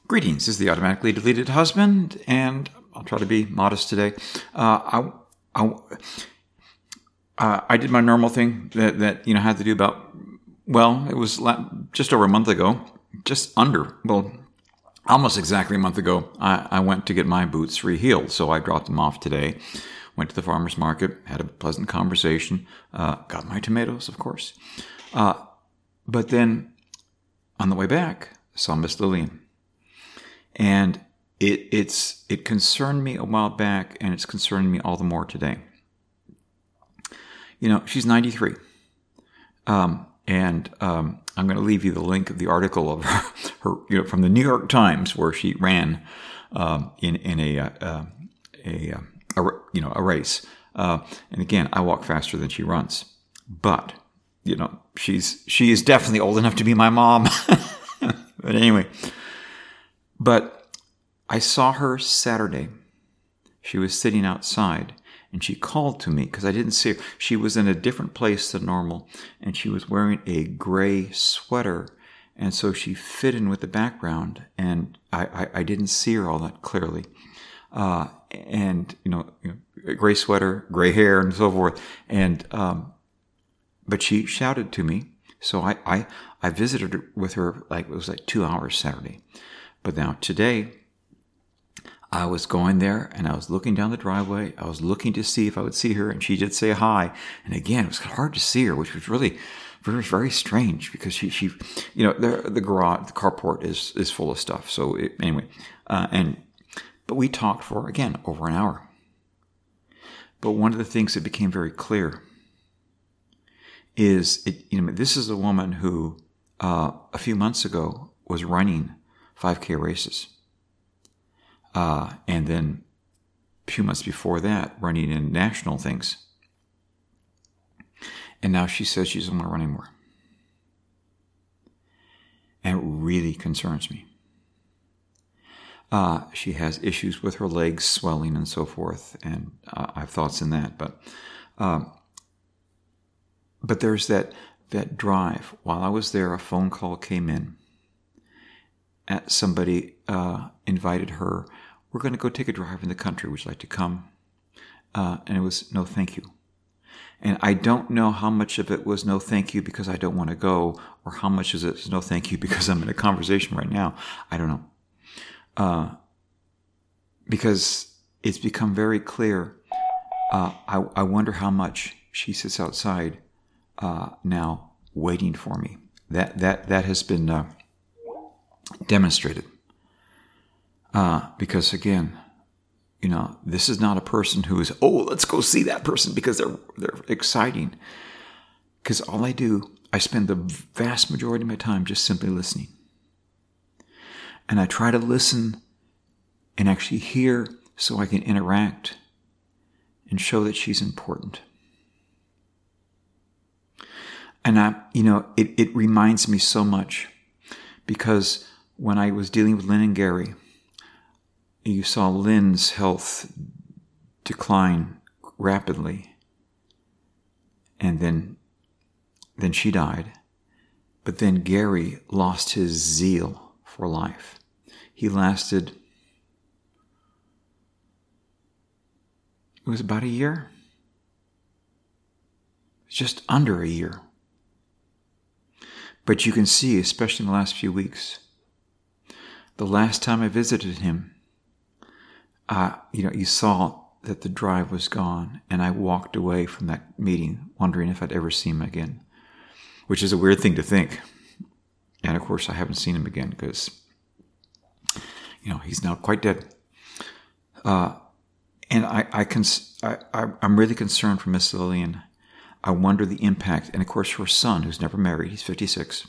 Greetings, this is the automatically deleted husband, and I'll try to be modest today. I did my normal thing that had to do about, it was just over a month ago, almost exactly a month ago, I went to get my boots rehealed. So I dropped them off today, went to the farmer's market, had a pleasant conversation, got my tomatoes, of course. But then on the way back, saw Miss Lillian. And it concerned me a while back, and it's concerning me all the more today. She's 93. I'm going to leave you the link of the article of her from the New York Times, where she ran in a race. And again, I walk faster than she runs. But she is definitely old enough to be my mom. But anyway. But I saw her Saturday. She was sitting outside, and she called to me because I didn't see her. She was in a different place than normal, and she was wearing a gray sweater, and so she fit in with the background, and I didn't see her all that clearly. A gray sweater, gray hair, and so forth. And but she shouted to me, so I visited with her it was 2 hours Saturday. But now today, I was going there and I was looking down the driveway. I was looking to see if I would see her, and she did say hi. And again, it was hard to see her, which was really very, very strange because she the garage, the carport is full of stuff. So anyway, but we talked for, again, over an hour. But one of the things that became very clear is this is a woman who a few months ago was running 5K races. And then a few months before that, running in national things. And now she says she doesn't want to run anymore. And it really concerns me. She has issues with her legs swelling and so forth, and I have thoughts in that. But there's that drive. While I was there, a phone call came in. Somebody invited her. We're going to go take a drive in the country. Would you like to come? And it was no thank you. And I don't know how much of it was no thank you because I don't want to go, or how much is it no thank you because I'm in a conversation right now. I don't know. Because it's become very clear. I wonder how much she sits outside now waiting for me. That has been demonstrated. Because again, this is not a person who is, let's go see that person because they're exciting. Because all I spend the vast majority of my time just simply listening. And I try to listen and actually hear so I can interact and show that she's important. And it reminds me so much, because when I was dealing with Lynn and Gary, you saw Lynn's health decline rapidly, and then she died. But then Gary lost his zeal for life. He lasted, it was about a year. Just under a year. But you can see, especially in the last few weeks, the last time I visited him, you saw that the drive was gone, and I walked away from that meeting wondering if I'd ever see him again, which is a weird thing to think. And of course, I haven't seen him again because, he's now quite dead. And I'm really concerned for Miss Lillian. I wonder the impact, and of course her son, who's never married, he's 56.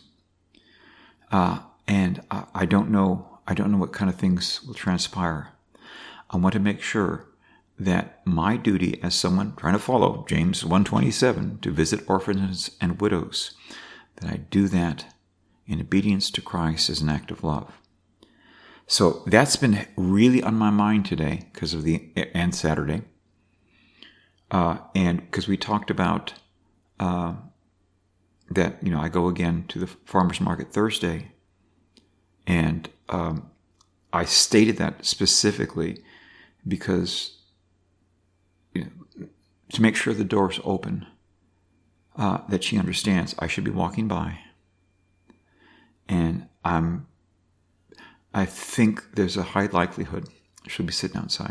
And I don't know what kind of things will transpire. I want to make sure that my duty as someone trying to follow James 1:27 to visit orphans and widows, that I do that in obedience to Christ as an act of love. So that's been really on my mind today and Saturday. And because we talked about that, I go again to the farmer's market Thursday, and I stated that specifically because, to make sure the door's open, that she understands I should be walking by. And I think there's a high likelihood she'll be sitting outside.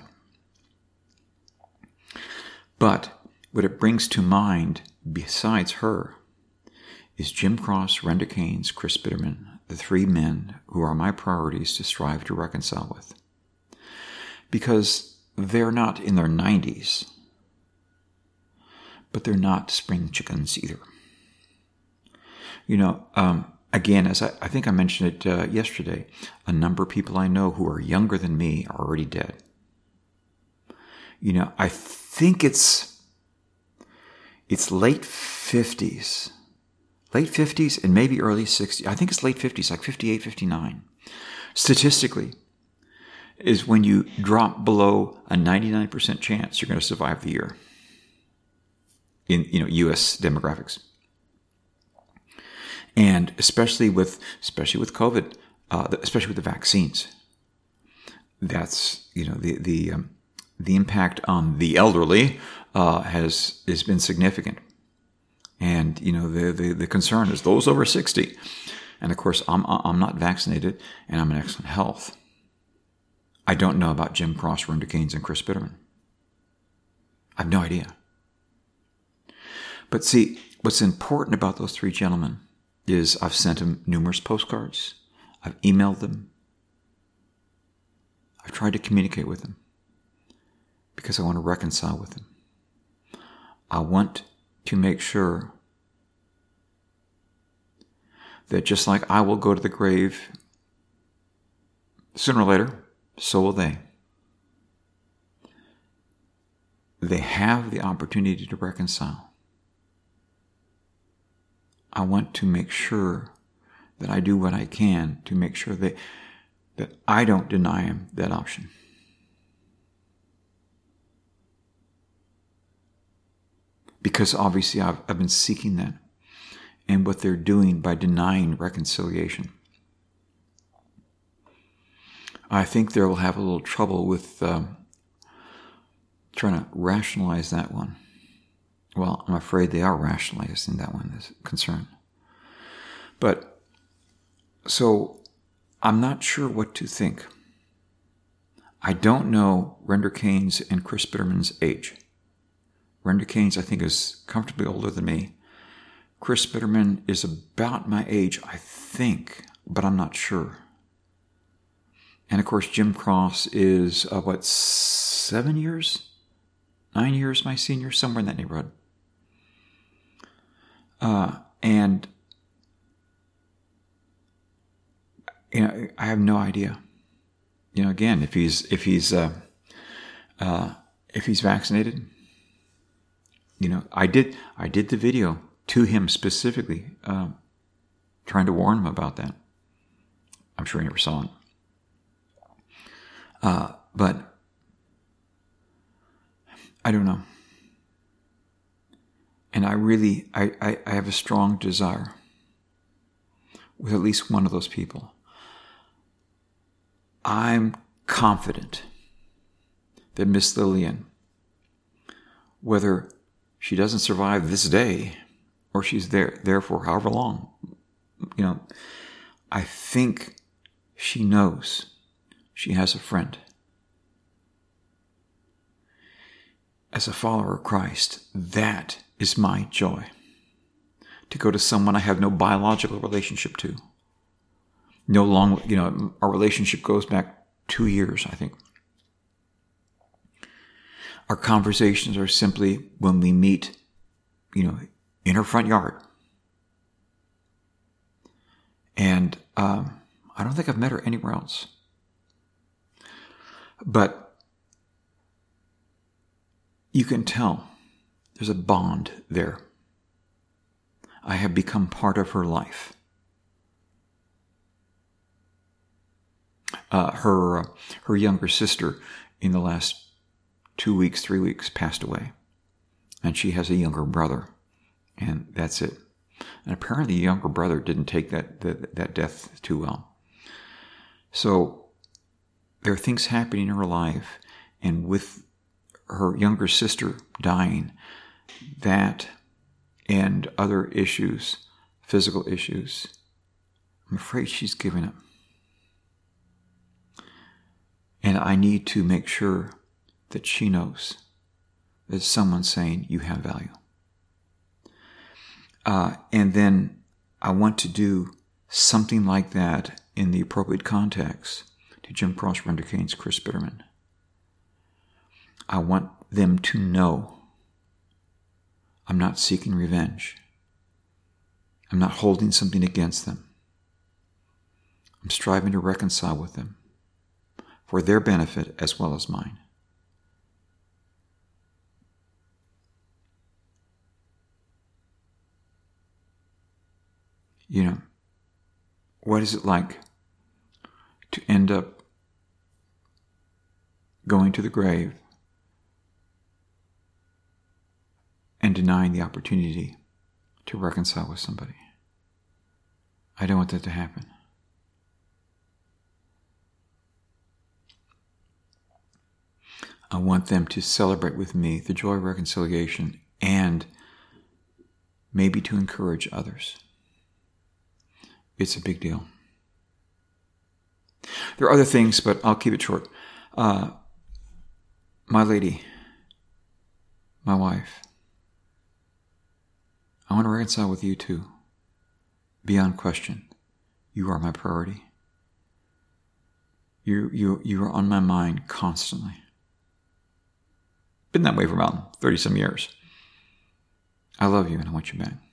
But what it brings to mind, besides her, is Jim Cross, Renda Keynes, Chris Bitterman, the three men who are my priorities to strive to reconcile with. Because they're not in their 90s, but they're not spring chickens either. Again, as I think I mentioned it yesterday, a number of people I know who are younger than me are already dead. I think it's late 50s. Late 50s and maybe early 60s. I think it's late 50s, like 58, 59. Statistically, is when you drop below a 99% chance you're going to survive the year in U.S. demographics. And especially with COVID, especially with the vaccines, that's the impact on the elderly has been significant. And the concern is those over 60. And of course, I'm not vaccinated, and I'm in excellent health. I don't know about Jim Cross, Renda Keynes, and Chris Bitterman. I have no idea. But see, what's important about those three gentlemen is I've sent them numerous postcards. I've emailed them. I've tried to communicate with them because I want to reconcile with them. I want to make sure that just like I will go to the grave sooner or later, so will they. They have the opportunity to reconcile. I want to make sure that I do what I can to make sure that I don't deny them that option. Because obviously I've been seeking that. And what they're doing by denying reconciliation. I think they will have a little trouble with trying to rationalize that one. Well, I'm afraid they are rationalizing that one as a concern. But, so, I'm not sure what to think. I don't know Renda Keynes and Chris Bitterman's age. Renda Keynes, I think, is comfortably older than me. Chris Bitterman is about my age, I think, but I'm not sure. And of course, Jim Cross is, 7 years? 9 years my senior, somewhere in that neighborhood. And I have no idea. Again, if he's vaccinated, I did the video to him specifically, trying to warn him about that. I'm sure he never saw it. But I don't know. And I have a strong desire with at least one of those people. I'm confident that Miss Lillian, whether she doesn't survive this day or she's there for however long, I think she knows she has a friend. As a follower of Christ, that is my joy. To go to someone I have no biological relationship to. No long, our relationship goes back 2 years, I think. Our conversations are simply when we meet, in her front yard. And I don't think I've met her anywhere else. But you can tell there's a bond there. I have become part of her life. Her younger sister in the last 2 weeks, 3 weeks passed away. And she has a younger brother. And that's it. And apparently the younger brother didn't take that death too well. So there are things happening in her life, and with her younger sister dying, that and other issues, physical issues, I'm afraid she's giving up. And I need to make sure that she knows that someone's saying, you have value. And then I want to do something like that in the appropriate context to Jim Cross, Render Keynes, Chris Bitterman. I want them to know I'm not seeking revenge. I'm not holding something against them. I'm striving to reconcile with them for their benefit as well as mine. You know, what is it like to end up going to the grave and denying the opportunity to reconcile with somebody? I don't want that to happen. I want them to celebrate with me the joy of reconciliation and maybe to encourage others. It's a big deal. There are other things, but I'll keep it short. My lady, my wife, I want to reconcile with you too. Beyond question, you are my priority. You are on my mind constantly. Been that way for about 30-some years. I love you and I want you back.